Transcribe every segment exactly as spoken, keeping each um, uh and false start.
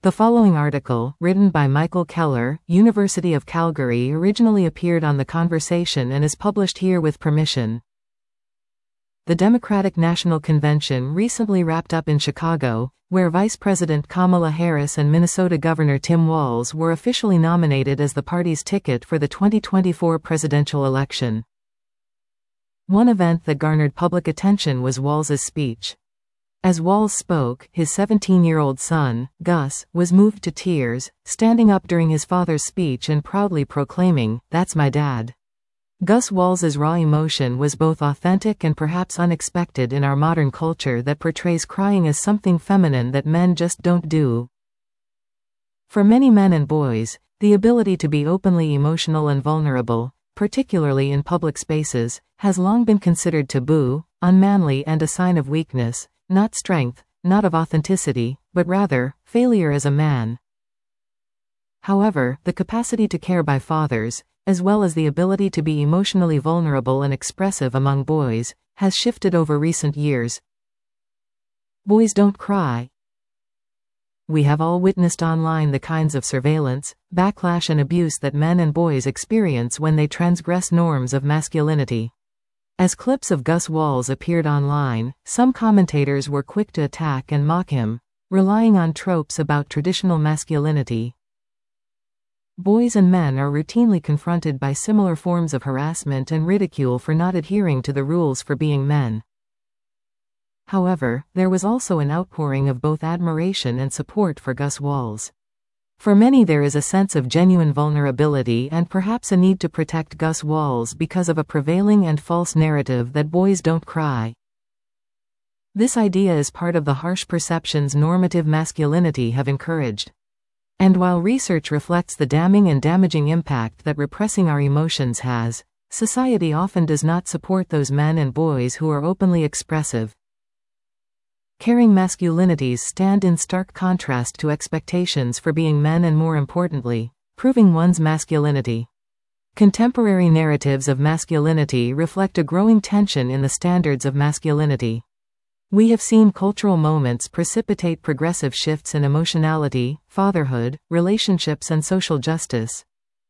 The following article, written by Michael Keller, University of Calgary, originally appeared on The Conversation and is published here with permission. The Democratic National Convention recently wrapped up in Chicago, where Vice President Kamala Harris and Minnesota Governor Tim Walz were officially nominated as the party's ticket for the twenty twenty-four presidential election. One event that garnered public attention was Walz's speech. As Walz spoke, his seventeen-year-old son, Gus, was moved to tears, standing up during his father's speech and proudly proclaiming, "That's my dad." Gus Walz's raw emotion was both authentic and perhaps unexpected in our modern culture that portrays crying as something feminine that men just don't do. For many men and boys, the ability to be openly emotional and vulnerable, particularly in public spaces, has long been considered taboo, unmanly, and a sign of weakness. Not strength, not of authenticity, but rather, failure as a man. However, the capacity to care by fathers, as well as the ability to be emotionally vulnerable and expressive among boys, has shifted over recent years. Boys don't cry. We have all witnessed online the kinds of surveillance, backlash, and abuse that men and boys experience when they transgress norms of masculinity. As clips of Gus Walz appeared online, some commentators were quick to attack and mock him, relying on tropes about traditional masculinity. Boys and men are routinely confronted by similar forms of harassment and ridicule for not adhering to the rules for being men. However, there was also an outpouring of both admiration and support for Gus Walz. For many, there is a sense of genuine vulnerability and perhaps a need to protect Gus Walz because of a prevailing and false narrative that boys don't cry. This idea is part of the harsh perceptions normative masculinity have encouraged. And while research reflects the damning and damaging impact that repressing our emotions has, society often does not support those men and boys who are openly expressive. Caring masculinities stand in stark contrast to expectations for being men and, more importantly, proving one's masculinity. Contemporary narratives of masculinity reflect a growing tension in the standards of masculinity. We have seen cultural moments precipitate progressive shifts in emotionality, fatherhood, relationships, and social justice.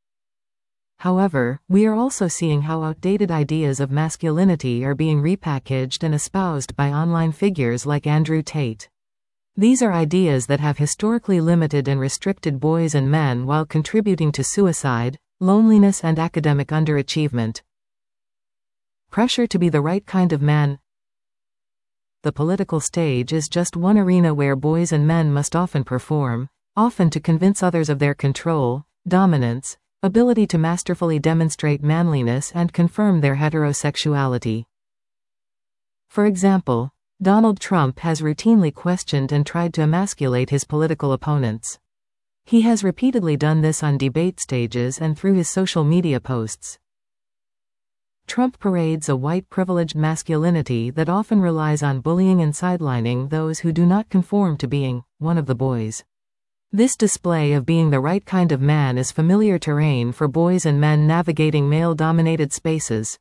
However, we are also seeing how outdated ideas of masculinity are being repackaged and espoused by online figures like Andrew Tate. These are ideas that have historically limited and restricted boys and men while contributing to suicide, loneliness, and academic underachievement. Pressure to be the right kind of man. The political stage is just one arena where boys and men must often perform, often to convince others of their control, dominance, ability to masterfully demonstrate manliness and confirm their heterosexuality. For example, Donald Trump has routinely questioned and tried to emasculate his political opponents. He has repeatedly done this on debate stages and through his social media posts. Trump parades a white privileged masculinity that often relies on bullying and sidelining those who do not conform to being one of the boys. This display of being the right kind of man is familiar terrain for boys and men navigating male-dominated spaces.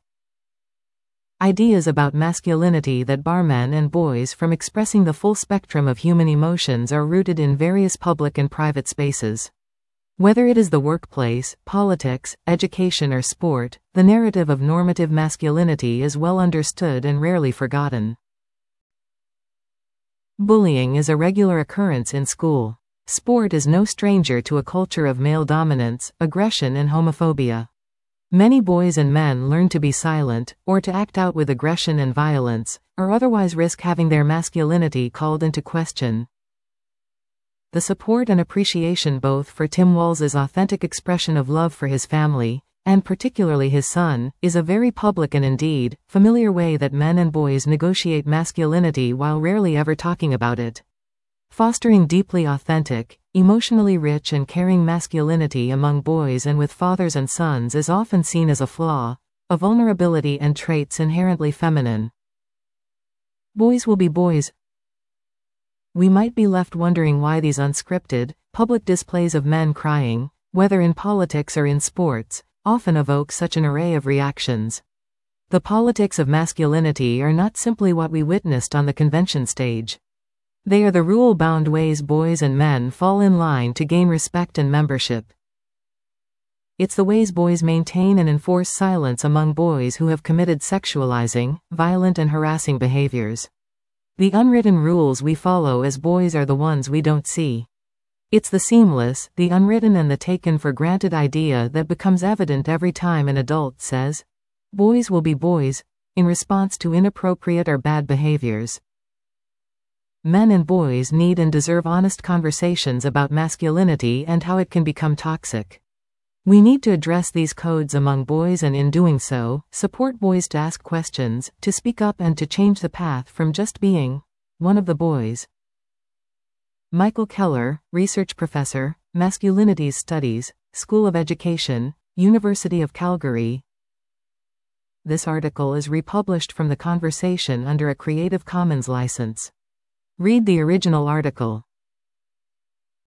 Ideas about masculinity that bar men and boys from expressing the full spectrum of human emotions are rooted in various public and private spaces. Whether it is the workplace, politics, education, or sport, the narrative of normative masculinity is well understood and rarely forgotten. Bullying is a regular occurrence in school. Sport is no stranger to a culture of male dominance, aggression, and homophobia. Many boys and men learn to be silent, or to act out with aggression and violence, or otherwise risk having their masculinity called into question. The support and appreciation both for Tim Walz's authentic expression of love for his family, and particularly his son, is a very public and indeed, familiar way that men and boys negotiate masculinity while rarely ever talking about it. Fostering deeply authentic, emotionally rich and caring masculinity among boys and with fathers and sons is often seen as a flaw, a vulnerability, and traits inherently feminine. Boys will be boys. We might be left wondering why these unscripted, public displays of men crying, whether in politics or in sports, often evoke such an array of reactions. The politics of masculinity are not simply what we witnessed on the convention stage. They are the rule-bound ways boys and men fall in line to gain respect and membership. It's the ways boys maintain and enforce silence among boys who have committed sexualizing, violent and harassing behaviors. The unwritten rules we follow as boys are the ones we don't see. It's the seamless, the unwritten and the taken for granted idea that becomes evident every time an adult says, "Boys will be boys," in response to inappropriate or bad behaviors. Men and boys need and deserve honest conversations about masculinity and how it can become toxic. We need to address these codes among boys and in doing so, support boys to ask questions, to speak up and to change the path from just being one of the boys. Michael Keller, Research Professor, Masculinities Studies, School of Education, University of Calgary. This article is republished from The Conversation under a Creative Commons license. Read the original article.